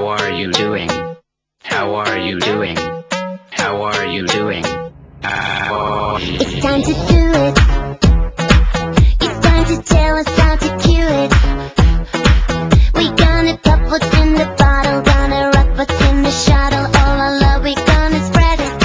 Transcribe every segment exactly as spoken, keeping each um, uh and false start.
How are you doing? How are you doing? How are you doing? How It's time to do it. It's time to tell us how to cue it. We gonna pop what's in the bottle, gonna rock what's in the shuttle. All our love we gonna spread it.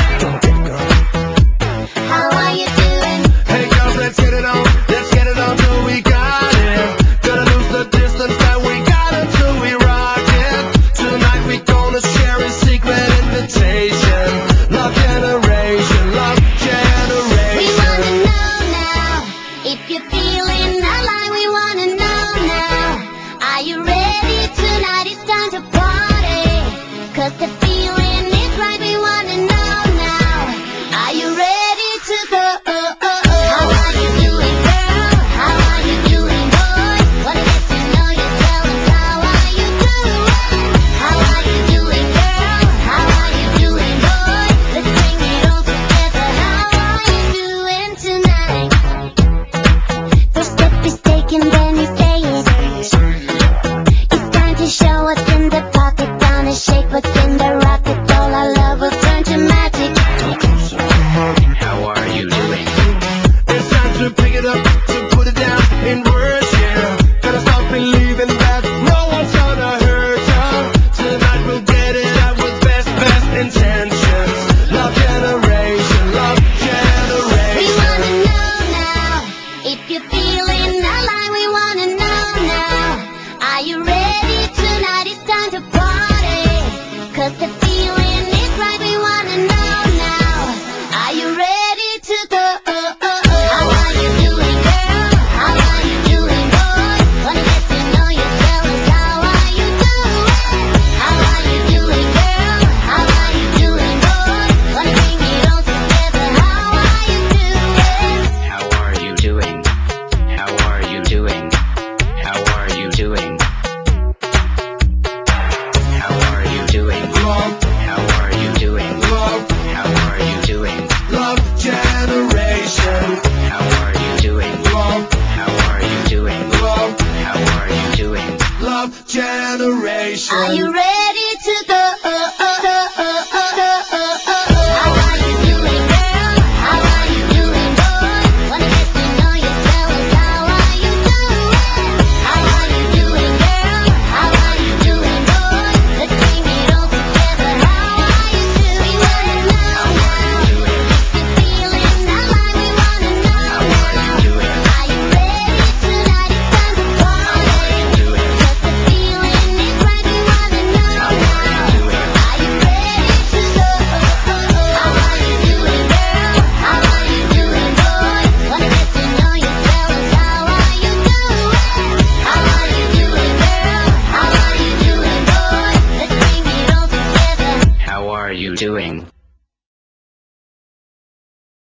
How are you doing? Hey girls, let's get it on. Let's get it on till we got it. Gonna lose the distance that we got until we rock it. Tonight we gonna share a secret invitation. Love generation, love generation. We wanna know now if you're feeling alive. We wanna know now. Are you ready? Tonight it's time to party. Cause the feeling is right. We wanna know now. Are you ready to go? How are you doing, girl? How are you doing, boy? Wanna get to know you, tell us how are you doing? How are you doing, girl? How are you doing, boy? Let's bring it all together. How are you doing tonight? First step is taken, then you say it. It's time to show what's in the pocket. Gonna shake what's in the rocket. All our love will turn to magic. How are you doing? It's time to pick it up, to put it down in words, yeah. Gotta stop believing that no one's gonna hurt ya. Tonight we'll get it out with best, best intentions. Love generation, love We generation. wanna know now if you're feeling alive. We wanna know now. Are you ready? Tonight it's time to party. Cause the feeling is right. We wanna know now. Are you ready to go? How are you doing, girl? How are you doing, boy? Wanna get to know you, tell us how are you doing? How are you doing, girl? How are you doing, boy? Wanna bring it all together. How are you doing? How are you doing? How are you doing? How are you doing? How are you doing? Love, How are you doing? love, How are you doing? love generation. How are you doing? Love, How are you doing? love, How are you doing? love generation. Are you ready to go? How are you doing, girl? How are you doing, boy? Wanna get to know you, tell us how are you doing? How are you doing, girl? How are you doing, boy? Let's bring it all together. How are you doing? We wanna know now. If you're feeling alive, we wanna know now. Are you ready? Tonight it's time to party. Cause the feeling is right. We wanna know now. Are you ready to go? How are you doing, girl? How are you doing, boy? Wanna get to know you, tell us how are you doing? How are you doing, girl? How are you doing, boy? Let's bring it all together. How are you doing?